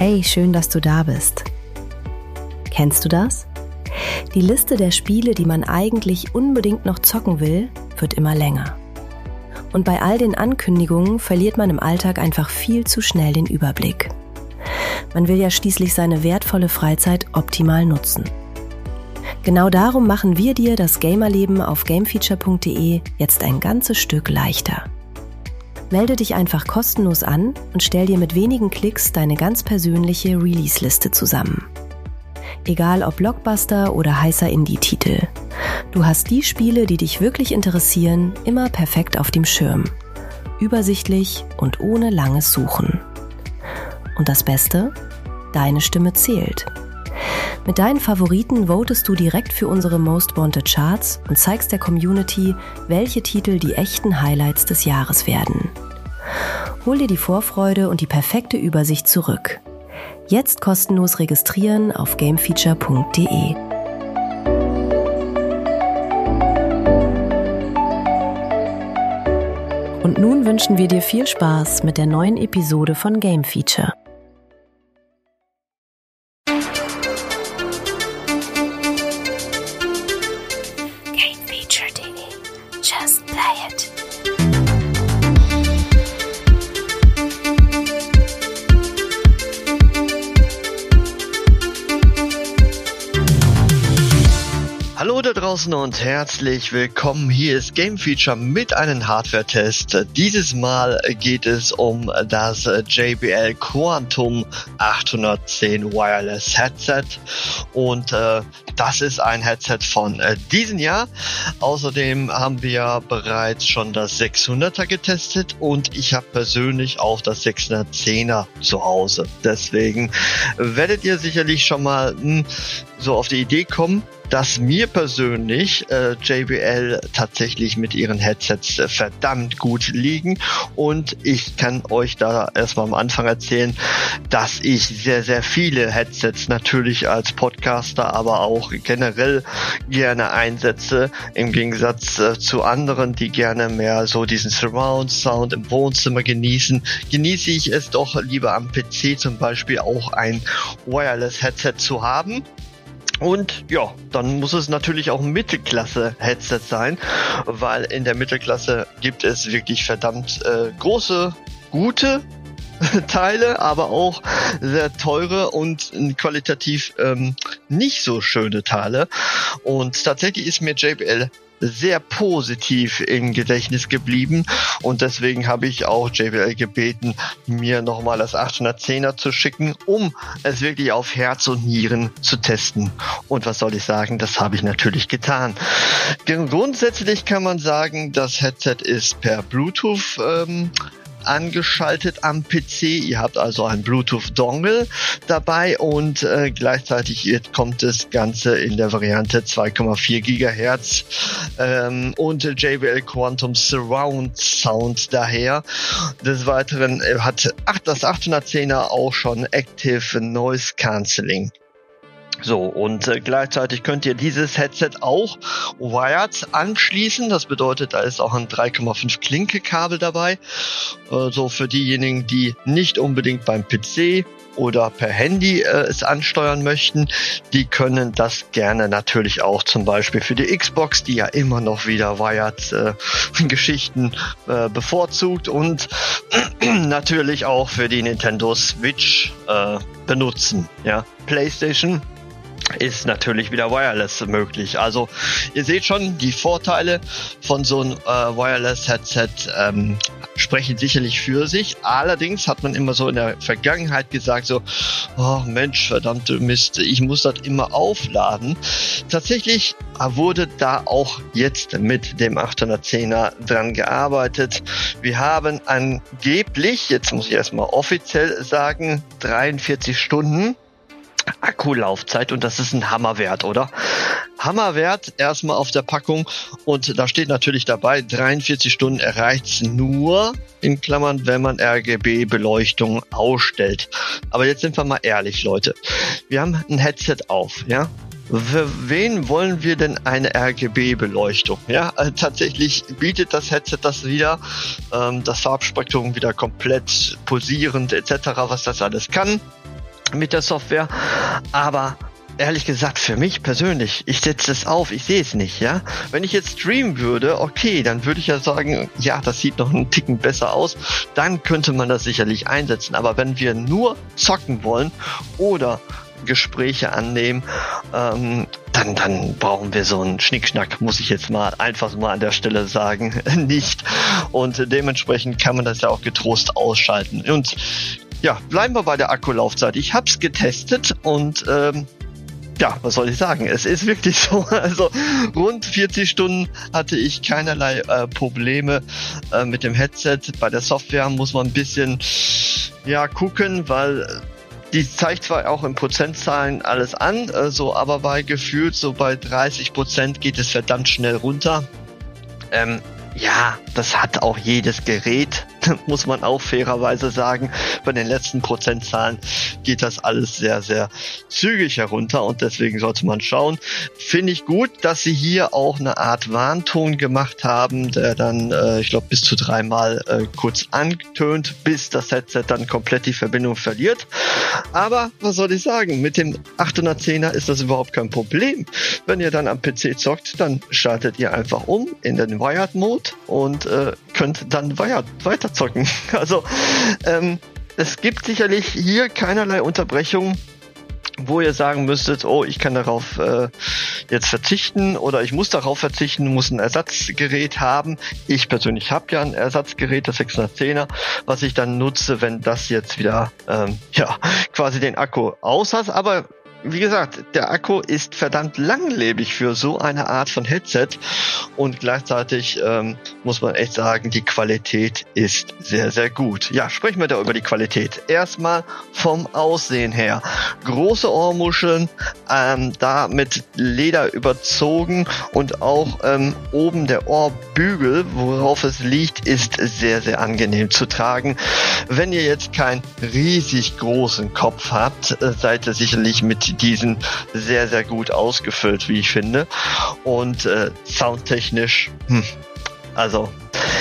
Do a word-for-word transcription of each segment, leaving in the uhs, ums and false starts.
Hey, schön, dass du da bist. Kennst du das? Die Liste der Spiele, die man eigentlich unbedingt noch zocken will, wird immer länger. Und bei all den Ankündigungen verliert man im Alltag einfach viel zu schnell den Überblick. Man will ja schließlich seine wertvolle Freizeit optimal nutzen. Genau darum machen wir dir das Gamerleben auf gamefeature punkt de jetzt ein ganzes Stück leichter. Melde dich einfach kostenlos an und stell dir mit wenigen Klicks deine ganz persönliche Release-Liste zusammen. Egal ob Blockbuster oder heißer Indie-Titel. Du hast die Spiele, die dich wirklich interessieren, immer perfekt auf dem Schirm. Übersichtlich und ohne langes Suchen. Und das Beste? Deine Stimme zählt. Mit deinen Favoriten votest du direkt für unsere Most Wanted Charts und zeigst der Community, welche Titel die echten Highlights des Jahres werden. Hol dir die Vorfreude und die perfekte Übersicht zurück. Jetzt kostenlos registrieren auf gamefeature punkt de. Und nun wünschen wir dir viel Spaß mit der neuen Episode von Game Feature. Hallo da draußen und herzlich willkommen. Hier ist Game Feature mit einem Hardware-Test. Dieses Mal geht es um das J B L Quantum achthundertzehn Wireless Headset und äh, das ist ein Headset von äh, diesem Jahr. Außerdem haben wir bereits schon das sechshunderter getestet und ich habe persönlich auch das sechshundertzehner zu Hause. Deswegen werdet ihr sicherlich schon mal mh, so auf die Idee kommen, dass mir persönlich äh, J B L tatsächlich mit ihren Headsets äh, verdammt gut liegen und ich kann euch da erstmal am Anfang erzählen, dass ich sehr, sehr viele Headsets natürlich als Podcaster, aber auch generell gerne einsetze, im Gegensatz äh, zu anderen, die gerne mehr so diesen Surround-Sound im Wohnzimmer genießen, genieße ich es doch lieber am P C zum Beispiel auch ein Wireless-Headset zu haben. Und ja, dann muss es natürlich auch ein Mittelklasse-Headset sein, weil in der Mittelklasse gibt es wirklich verdammt äh, große, gute Teile, aber auch sehr teure und qualitativ ähm, nicht so schöne Teile. Und tatsächlich ist mir J B L sehr positiv im Gedächtnis geblieben und deswegen habe ich auch J B L gebeten, mir nochmal das achthundertzehner zu schicken, um es wirklich auf Herz und Nieren zu testen. Und was soll ich sagen, das habe ich natürlich getan. Grundsätzlich kann man sagen, das Headset ist per Bluetooth ähm, angeschaltet am P C. Ihr habt also einen Bluetooth-Dongle dabei und äh, gleichzeitig kommt das Ganze in der Variante zwei Komma vier Gigahertz ähm, und J B L Quantum Surround Sound daher. Des Weiteren hat ach, das achthundertzehner auch schon Active Noise Cancelling. So, und äh, gleichzeitig könnt ihr dieses Headset auch wired anschließen. Das bedeutet, da ist auch ein drei Komma fünf Klinke-Kabel dabei. Äh, so für diejenigen, die nicht unbedingt beim P C oder per Handy äh, es ansteuern möchten, die können das gerne natürlich auch zum Beispiel für die Xbox, die ja immer noch wieder wired äh, Geschichten äh, bevorzugt und natürlich auch für die Nintendo Switch äh, benutzen. Ja, PlayStation ist natürlich wieder wireless möglich. Also ihr seht schon, die Vorteile von so einem äh, Wireless-Headset ähm, sprechen sicherlich für sich. Allerdings hat man immer so in der Vergangenheit gesagt so, oh Mensch, verdammte Mist, ich muss das immer aufladen. Tatsächlich wurde da auch jetzt mit dem achthundertzehner dran gearbeitet. Wir haben angeblich, jetzt muss ich erstmal offiziell sagen, dreiundvierzig Stunden Akkulaufzeit und das ist ein Hammerwert, oder? Hammerwert erstmal auf der Packung und da steht natürlich dabei, dreiundvierzig Stunden erreicht's nur, in Klammern, wenn man R G B-Beleuchtung ausstellt. Aber jetzt sind wir mal ehrlich, Leute. Wir haben ein Headset auf, ja? Für wen wollen wir denn eine R G B-Beleuchtung? Ja, also tatsächlich bietet das Headset das wieder, ähm, das Farbspektrum wieder komplett pulsierend et cetera, was das alles kann. mit der Software, aber ehrlich gesagt, für mich persönlich, ich setze es auf, ich sehe es nicht, ja. Wenn ich jetzt streamen würde, okay, dann würde ich ja sagen, ja, das sieht noch einen Ticken besser aus, dann könnte man das sicherlich einsetzen. Aber wenn wir nur zocken wollen oder Gespräche annehmen, ähm, dann, dann brauchen wir so einen Schnickschnack, muss ich jetzt mal einfach mal an der Stelle sagen, nicht. Und dementsprechend kann man das ja auch getrost ausschalten. Und ja, bleiben wir bei der Akkulaufzeit. Ich habe es getestet und ähm, ja, was soll ich sagen? Es ist wirklich so. Also rund vierzig Stunden hatte ich keinerlei äh, Probleme äh, mit dem Headset. Bei der Software muss man ein bisschen ja gucken, weil die zeigt zwar auch in Prozentzahlen alles an, äh, so, aber bei gefühlt so bei dreißig Prozent geht es verdammt schnell runter. Ähm, Ja, das hat auch jedes Gerät, muss man auch fairerweise sagen. Bei den letzten Prozentzahlen geht das alles sehr, sehr zügig herunter und deswegen sollte man schauen. Finde ich gut, dass sie hier auch eine Art Warnton gemacht haben, der dann, äh, ich glaube, bis zu dreimal äh, kurz antönt, bis das Headset dann komplett die Verbindung verliert. Aber, was soll ich sagen, mit dem achthundertzehner ist das überhaupt kein Problem. Wenn ihr dann am P C zockt, dann schaltet ihr einfach um in den Wired-Mode und äh, könnt dann weiter, weiter zocken. Also ähm, es gibt sicherlich hier keinerlei Unterbrechung, wo ihr sagen müsstet, oh, ich kann darauf äh, jetzt verzichten oder ich muss darauf verzichten, muss ein Ersatzgerät haben. Ich persönlich habe ja ein Ersatzgerät, das sechshundertzehner, was ich dann nutze, wenn das jetzt wieder ähm, ja quasi den Akku aus hat. Aber wie gesagt, der Akku ist verdammt langlebig für so eine Art von Headset und gleichzeitig ähm, muss man echt sagen, die Qualität ist sehr, sehr gut. Ja, sprechen wir da über die Qualität. Erstmal vom Aussehen her. Große Ohrmuscheln, ähm, da mit Leder überzogen und auch ähm, oben der Ohrbügel, worauf es liegt, ist sehr, sehr angenehm zu tragen. Wenn ihr jetzt keinen riesig großen Kopf habt, äh, seid ihr sicherlich mit diesen sehr, sehr gut ausgefüllt, wie ich finde. Und äh, soundtechnisch, hm, also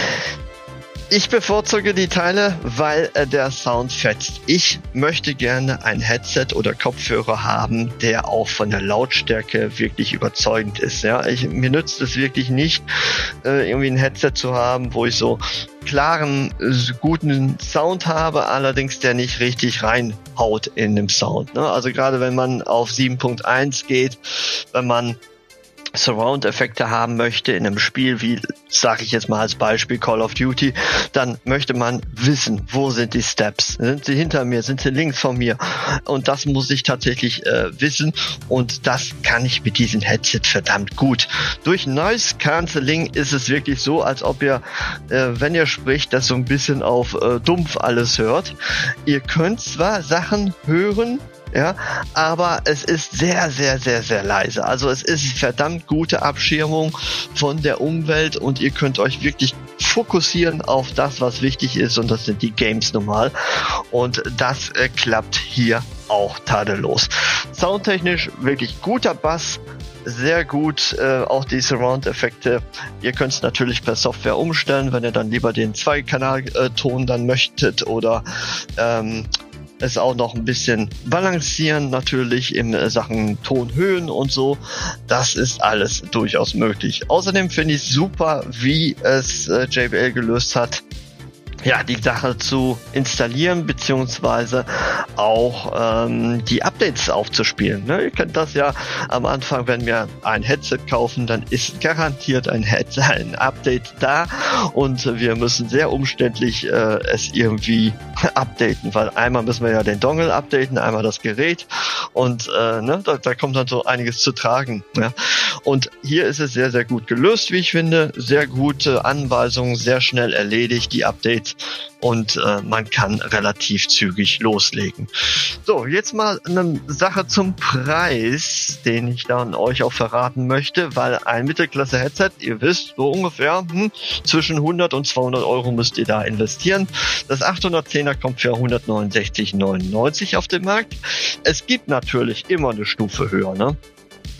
ich bevorzuge die Teile, weil äh, der Sound fetzt. Ich möchte gerne ein Headset oder Kopfhörer haben, der auch von der Lautstärke wirklich überzeugend ist. Ja, ich, mir nützt es wirklich nicht, äh, irgendwie ein Headset zu haben, wo ich so klaren, äh, guten Sound habe, allerdings der nicht richtig reinhaut in den Sound. Ne? Also gerade wenn man auf sieben Punkt eins geht, wenn man Surround-Effekte haben möchte in einem Spiel wie, sage ich jetzt mal als Beispiel Call of Duty, dann möchte man wissen, wo sind die Steps? Sind sie hinter mir? Sind sie links von mir? Und das muss ich tatsächlich äh, wissen und das kann ich mit diesem Headset verdammt gut. Durch Noise Cancelling ist es wirklich so, als ob ihr, äh, wenn ihr spricht, das so ein bisschen auf äh, dumpf alles hört. Ihr könnt zwar Sachen hören, ja, aber es ist sehr, sehr, sehr, sehr leise. Also es ist verdammt gute Abschirmung von der Umwelt und ihr könnt euch wirklich fokussieren auf das, was wichtig ist und das sind die Games normal und das äh, klappt hier auch tadellos. Soundtechnisch wirklich guter Bass, sehr gut, äh, auch die Surround-Effekte. Ihr könnt es natürlich per Software umstellen, wenn ihr dann lieber den Zwei-Kanal-Ton dann möchtet oder ähm, es auch noch ein bisschen balancieren, natürlich in Sachen Tonhöhen und so. Das ist alles durchaus möglich. Außerdem finde ich super, wie es äh, J B L gelöst hat, ja, die Sache zu installieren, beziehungsweise auch ähm, die Updates aufzuspielen. Ne? Ihr kennt das ja am Anfang, wenn wir ein Headset kaufen, dann ist garantiert ein Headset, ein Update da und wir müssen sehr umständlich äh, es irgendwie updaten, weil einmal müssen wir ja den Dongle updaten, einmal das Gerät und äh, ne, da, da kommt dann so einiges zu tragen. Ja? Und hier ist es sehr, sehr gut gelöst, wie ich finde. Sehr gute Anweisungen, sehr schnell erledigt, die Updates. Und äh, man kann relativ zügig loslegen. So, jetzt mal eine Sache zum Preis, den ich dann euch auch verraten möchte, weil ein Mittelklasse-Headset, ihr wisst, so ungefähr hm, zwischen hundert und zweihundert Euro müsst ihr da investieren. Das achthundertzehner kommt für hundertneunundsechzig Euro neunundneunzig auf den Markt. Es gibt natürlich immer eine Stufe höher, ne?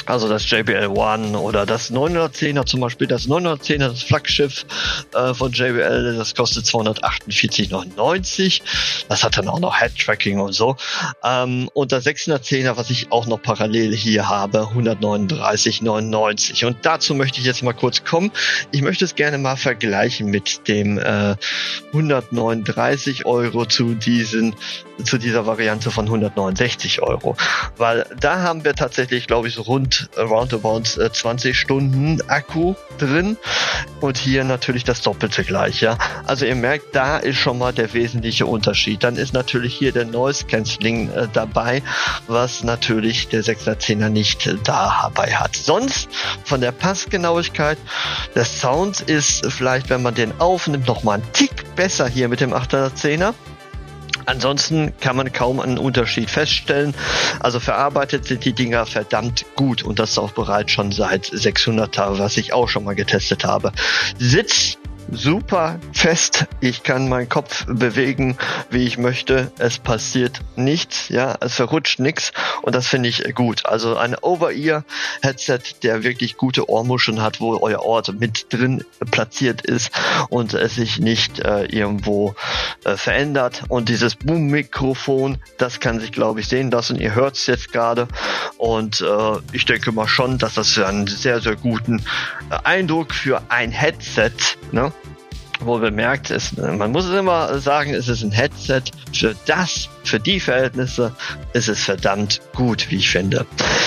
Also das J B L One oder das neunhundertzehner zum Beispiel, das neunhundertzehner, das Flaggschiff äh, von J B L, das kostet zweihundertachtundvierzig neunundneunzig. Das hat dann auch noch Head-Tracking und so. Ähm, und das sechshundertzehner, was ich auch noch parallel hier habe, hundertneununddreißig neunundneunzig. Und dazu möchte ich jetzt mal kurz kommen. Ich möchte es gerne mal vergleichen mit dem äh, hundertneununddreißig Euro zu diesen zu dieser Variante von hundertneunundsechzig Euro. Weil da haben wir tatsächlich, glaube ich, so rund roundabout zwanzig Stunden Akku drin und hier natürlich das Doppelte gleich, ja. Also ihr merkt, da ist schon mal der wesentliche Unterschied. Dann ist natürlich hier der Noise Cancelling äh, dabei, was natürlich der sechshundertzehner nicht dabei hat. Sonst von der Passgenauigkeit, der Sound ist vielleicht, wenn man den aufnimmt, noch mal einen Tick besser hier mit dem achthundertzehner. Ansonsten kann man kaum einen Unterschied feststellen. Also verarbeitet sind die Dinger verdammt gut und das auch bereits schon seit sechshunderter, was ich auch schon mal getestet habe. Sitz super fest. Ich kann meinen Kopf bewegen, wie ich möchte. Es passiert nichts, ja, es verrutscht nichts und das finde ich gut. Also ein Over-Ear-Headset, der wirklich gute Ohrmuscheln hat, wo euer Ohr mit drin platziert ist und es sich nicht äh, irgendwo äh, verändert. Und dieses Boom-Mikrofon, das kann sich, glaube ich, sehen lassen. Ihr hört es jetzt gerade und äh, ich denke mal schon, dass das für einen sehr, sehr guten äh, Eindruck für ein Headset, ne? Wohl bemerkt, ist, man muss es immer sagen, es ist ein Headset. Für das, für die Verhältnisse ist es verdammt gut, wie ich finde.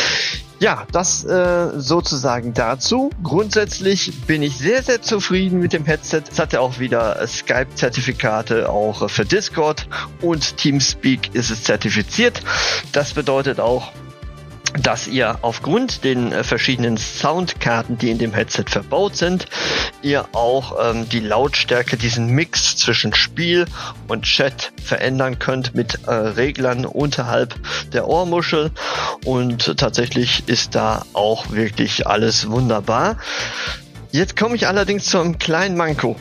Ja, das äh, sozusagen dazu. Grundsätzlich bin ich sehr, sehr zufrieden mit dem Headset. Es hat ja auch wieder Skype-Zertifikate, auch für Discord und Teamspeak ist es zertifiziert. Das bedeutet auch, dass ihr aufgrund den äh, verschiedenen Soundkarten, die in dem Headset verbaut sind, ihr auch ähm, die Lautstärke, diesen Mix zwischen Spiel und Chat verändern könnt mit äh, Reglern unterhalb der Ohrmuschel und äh, tatsächlich ist da auch wirklich alles wunderbar. Jetzt komme ich allerdings zu einem kleinen Manko.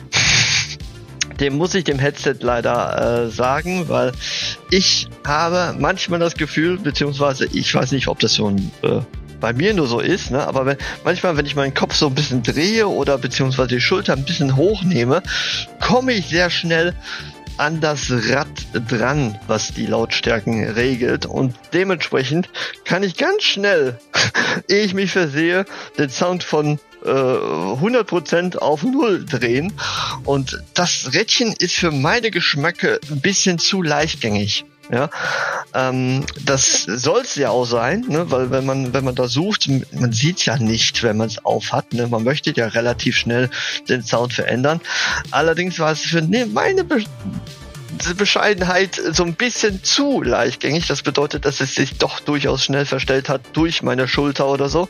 Dem muss ich dem Headset leider äh, sagen, weil ich habe manchmal das Gefühl, beziehungsweise ich weiß nicht, ob das so ein, äh, bei mir nur so ist, ne? Aber wenn, manchmal, wenn ich meinen Kopf so ein bisschen drehe oder beziehungsweise die Schulter ein bisschen hochnehme, komme ich sehr schnell an das Rad dran, was die Lautstärken regelt und dementsprechend kann ich ganz schnell, ehe ich mich versehe, den Sound von hundert Prozent auf null drehen und das Rädchen ist für meine Geschmäcke ein bisschen zu leichtgängig. Ja, ähm, das soll es ja auch sein, ne? Weil wenn man wenn man da sucht, man sieht ja nicht, wenn man es auf hat. Ne? Man möchte ja relativ schnell den Sound verändern. Allerdings war es für ne, meine Be- Bescheidenheit so ein bisschen zu leichtgängig. Das bedeutet, dass es sich doch durchaus schnell verstellt hat durch meine Schulter oder so.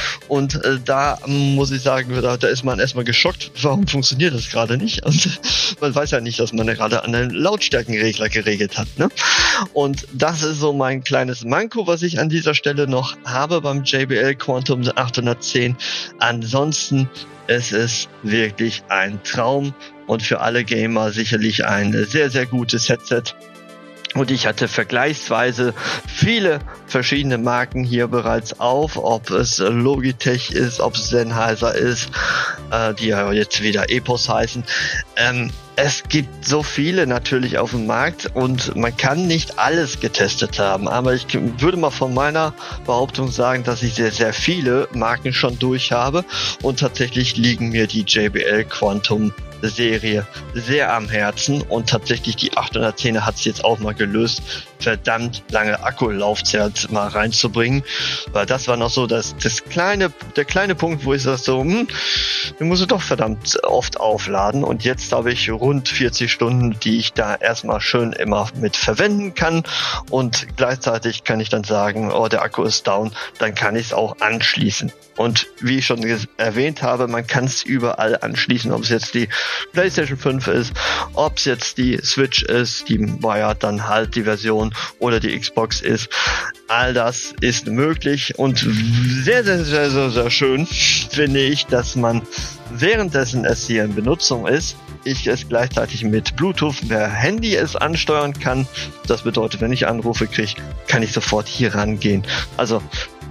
Und äh, da muss ich sagen, da, da ist man erstmal geschockt. Warum funktioniert das gerade nicht? Und man weiß ja nicht, dass man gerade an den Lautstärkenregler geregelt hat. Ne? Und das ist so mein kleines Manko, was ich an dieser Stelle noch habe beim J B L Quantum achthundertzehn. Ansonsten es ist wirklich ein Traum und für alle Gamer sicherlich ein sehr, sehr gutes Headset. Und ich hatte vergleichsweise viele verschiedene Marken hier bereits auf, ob es Logitech ist, ob es Sennheiser ist, äh, die ja jetzt wieder Epos heißen. Ähm, es gibt so viele natürlich auf dem Markt und man kann nicht alles getestet haben, aber ich würde mal von meiner Behauptung sagen, dass ich sehr, sehr viele Marken schon durch habe und tatsächlich liegen mir die J B L Quantum Serie sehr am Herzen und tatsächlich die achthundertzehner hat es jetzt auch mal gelöst, verdammt lange Akkulaufzeit mal reinzubringen, weil das war noch so das, das kleine, der kleine Punkt, wo ich sage so, hm, den muss ich doch verdammt oft aufladen und jetzt habe ich rund vierzig Stunden, die ich da erstmal schön immer mit verwenden kann und gleichzeitig kann ich dann sagen, oh, der Akku ist down, dann kann ich es auch anschließen. Und wie ich schon erwähnt habe, man kann es überall anschließen, ob es jetzt die PlayStation fünf ist, ob es jetzt die Switch ist, die war ja dann halt die Version oder die Xbox ist. All das ist möglich und sehr, sehr, sehr, sehr, sehr schön finde ich, dass man währenddessen es hier in Benutzung ist, ich es gleichzeitig mit Bluetooth per Handy es ansteuern kann. Das bedeutet, wenn ich Anrufe kriege, kann ich sofort hier rangehen. Also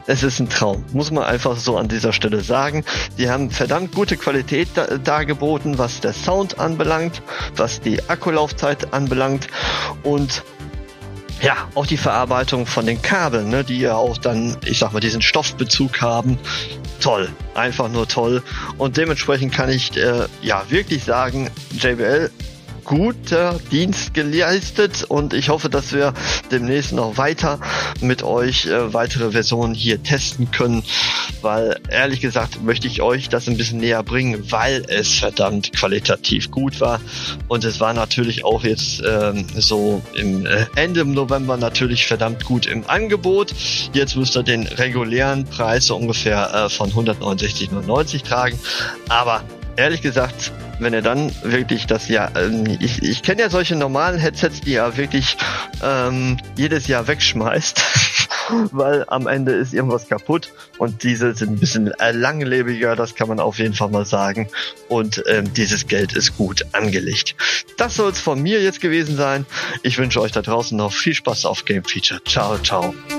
es ist ein Traum, muss man einfach so an dieser Stelle sagen. Die haben verdammt gute Qualität da, dargeboten, was der Sound anbelangt, was die Akkulaufzeit anbelangt und ja, auch die Verarbeitung von den Kabeln, ne, die ja auch dann, ich sag mal, diesen Stoffbezug haben. Toll, einfach nur toll. Und dementsprechend kann ich äh, ja wirklich sagen, J B L, guter Dienst geleistet und ich hoffe, dass wir demnächst noch weiter mit euch äh, weitere Versionen hier testen können, weil ehrlich gesagt möchte ich euch das ein bisschen näher bringen, weil es verdammt qualitativ gut war und es war natürlich auch jetzt ähm, so im äh, Ende November natürlich verdammt gut im Angebot. Jetzt müsst ihr den regulären Preis so ungefähr äh, von hundertneunundsechzig neunundneunzig tragen, aber ehrlich gesagt, wenn ihr dann wirklich das Jahr, ähm, ich, ich kenne ja solche normalen Headsets, die ihr wirklich ähm, jedes Jahr wegschmeißt, weil am Ende ist irgendwas kaputt und diese sind ein bisschen äh, langlebiger, das kann man auf jeden Fall mal sagen und ähm, dieses Geld ist gut angelegt. Das soll es von mir jetzt gewesen sein. Ich wünsche euch da draußen noch viel Spaß auf Game Feature. Ciao, ciao.